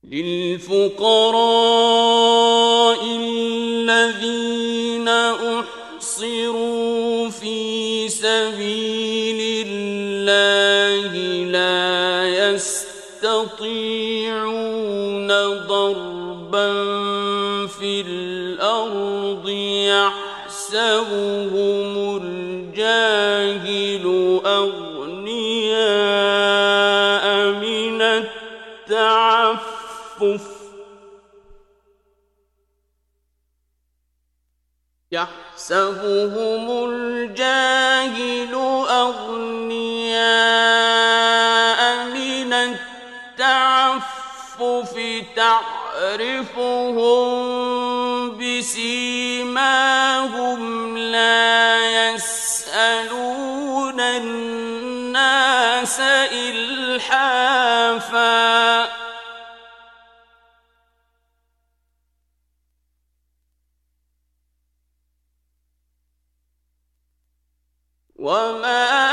للفقراء الذين أحصروا في سبيل الله لا يستطيعون ضربا في الأرض يحسبهم الجاهل أغنياء من التعفف تعرفهم بسيماهم لا يسألون الناس إلحافا وما